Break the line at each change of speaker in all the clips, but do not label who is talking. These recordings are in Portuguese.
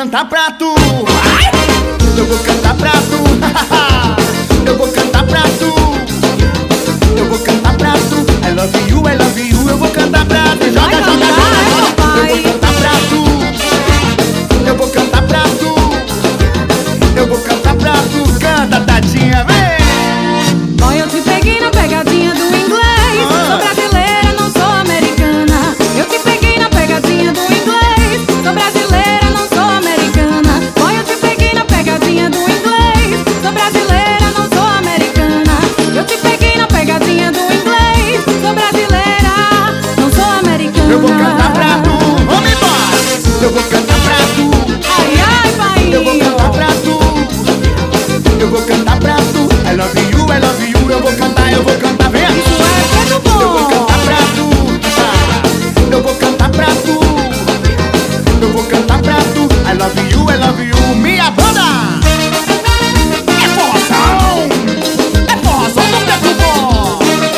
cantar pra tu. Eu vou cantar pra tu. Eu vou cantar pra tu. Eu vou cantar pra tu. I love you, I love you. Eu vou cantar pra tu. Joga, joga, joga. Eu vou cantar pra tu. Eu vou cantar pra tu. Eu vou cantar pra tu. Canta, Tadinha, vem.
Boy, eu te peguei na pegadinha do inglês. Sou brasileira, não sou americana. Eu te peguei na pegadinha do inglês. Sou brasileira, não sou americana. Boy, eu te peguei na pegadinha do inglês. Sou brasileira, não sou americana. Eu te peguei na pegadinha do inglês. Sou brasileira, não sou americana.
Eu vou cantar pra tu. Vamos embora. Eu vou cantar pra tu.
Ai, ai, pai.
Eu vou cantar pra tu. Eu vou cantar pra tu. I love you, I love you. Eu vou cantar, vem.
Isso é muito bom.
Eu vou cantar pra tu. Eu vou cantar pra tu. Eu vou cantar pra tu. I love you, minha banda. É forrozão. É forrozão do Preto Bom.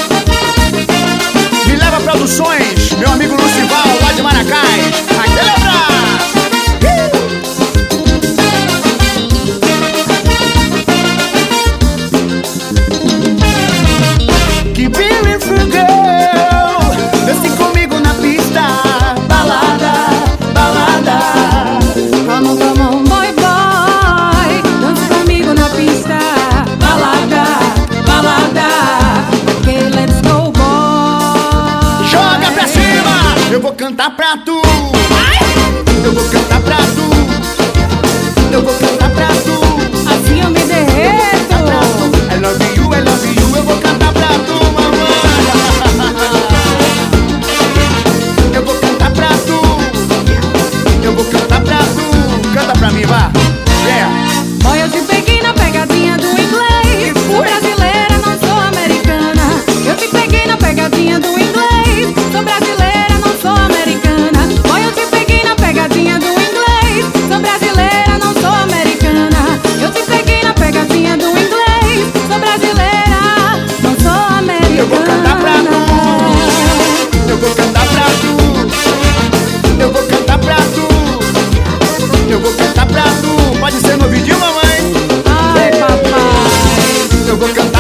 Me leva Produções, meu amigo Lucival, lá de Maracás. Aquele abraço. Que beautiful girl, desce comigo na pista. Balada, balada.
Come on, boy, boy. Dança comigo na pista. Balada, balada. Ok, let's go, boy.
Joga pra cima. Eu vou cantar pra tu. Eu vou cantar pra tu. Eu vou cantar pra tu.
Assim eu me derreto.
I love you, I love you. Eu vou cantar pra tu, mamãe. Eu vou cantar pra tu. Eu vou cantar pra tu. Canta pra mim, vá. Yeah.
Boy, eu te peguei na pegadinha do inglês. Sou brasileira, não sou americana. Eu te peguei na pegadinha do inglês. Sou brasileira, não sou americana. Boy, eu te peguei na pegadinha do inglês. Sou brasileira, não sou americana. Eu te peguei na pegadinha do inglês. Sou brasileira, não sou americana.
Eu vou cantar pra tu. Eu vou cantar pra tu. Eu vou cantar pra tu. Eu vou cantar pra tu. Pode ser no ouvidinho, mamãe.
Ai, papai.
Eu vou cantar